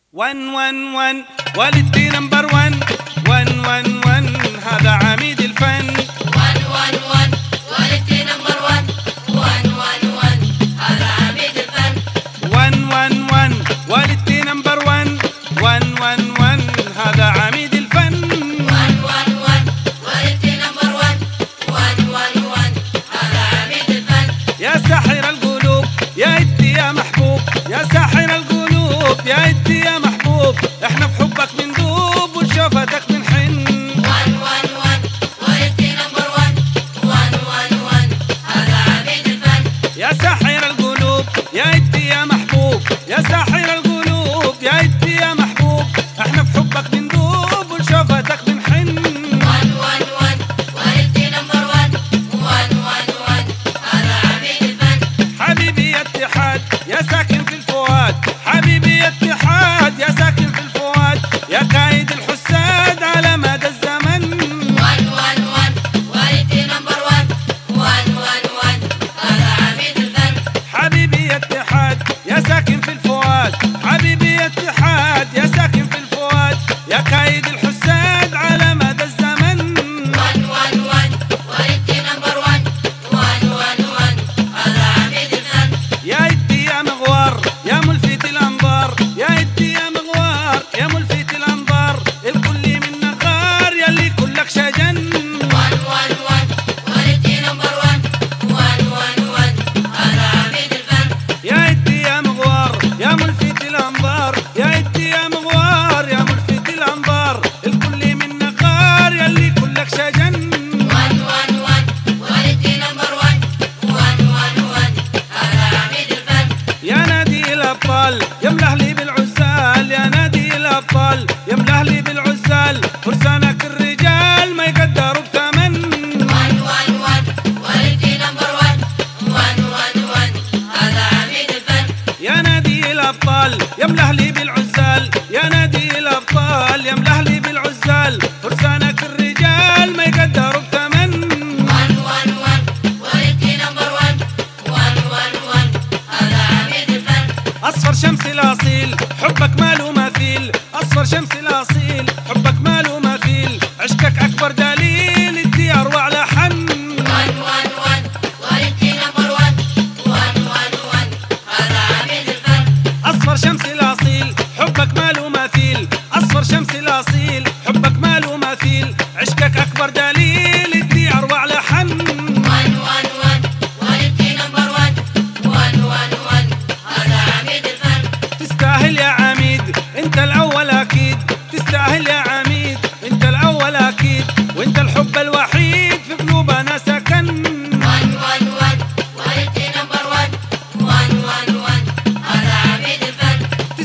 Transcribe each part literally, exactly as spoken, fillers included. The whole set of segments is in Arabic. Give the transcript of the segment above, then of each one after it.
ون ون ون والدتي نمبر ون ون ون ون هذا عميد الفن. ون ون ون والدتي نمبر ون ون ون ون هذا عميد الفن. ون ون ون والدتي نمبر ون ون ون ون هذا عميد الفن. ون ون ون والدتي نمبر ون ون ون ون هذا عميد الفن. يا ساحر القلوب يا إدي يا محبوب، يا ساحر القلوب يا إدي يا محبوب، احنا في حبك بندوب وشوفتك بنحن. ون ون ون والدتي نمبر ون ون ون ون هذا عميد الفن. يا ساحر القلوب يا إدي يا محبوب، يا ساحر القلوب يا إدي يا محبوب، احنا في حبك بندوب وشوفتك بنحن. ون ون ون والدتي نمبر ون ون ون ون هذا عميد الفن. حبيبي يا اتحاد يا ساكن في الفؤاد، حبيبي يا اتحاد يا ساكن في الفؤاد، يا كايد الحساد على مدى الزمن. ون ون ون والدتي نمبر ون ون ون ون هذا عميد الفن. حبيبي يا اتحاد يا ساكن في الفؤاد، حبيبي يا اتحاد يا ساكن في الفؤاد، يا كايد الحساد على مدى الزمن. ون ون ون والدتي نمبر ون ون ون ون هذا عميد الفن. يا إدي يا مغوار يا ملفت الأنظار، يا إدي يا مغوار يا ملفت الأنظار، الكل من نغار يلي كلك شجن. ون ون ون والدتي نمبر ون ون ون ون هذا عميد الفن. يا إدي يا مغوار يا ملفت الأنظار، يا إدي يا مغوار يا ملفت الأنظار، الكل من نغار يلي كلك شجن. ون ون ون والدتي نمبر ون ون ون ون هذا عميد الفن. يا نادي الأبطال يا ملهلي بالعزال، يا نادي الأبطال يا ملهلي بالعزال، فرسانك الرجال ما يقدروا بثمن. ون ون ون والدتي نمبر ون ون ون ون هذا عميد الفن. يا نادي الأبطال يا ملهلي بالعزال، يا نادي الأبطال يا ملهلي بالعزال، فرسانك الرجال ما يقدروا بثمن. ون ون ون والدتي نمبر ون ون ون ون هذا عميد الفن. أصفر شمس الأصيل حبك ماله مثيل، أصفر شمس الأصيل حبك ماله مثيل، عشقك أكبر دليل الديار وعلى حن. ون ون ون والدتي نمبر ون ون ون ون هذا عميد الفن. أصفر شمس الأصيل حبك ماله مثيل، أصفر شمس الأصيل حبك ماله مثيل، عشقك أكبر دليل الديار وعلى حن. ون ون ون والدتي نمبر ون ون ون ون هذا عميد الفن. تستاهل يا عميد انت الأول أكيد، تستاهل يا عميد انت الأول أكيد، وانت الحب الوحيد في قلوبنا سكن. ون ون ون والدتي نمبر ون ون ون ون هذا عميد الفن.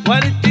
والدتي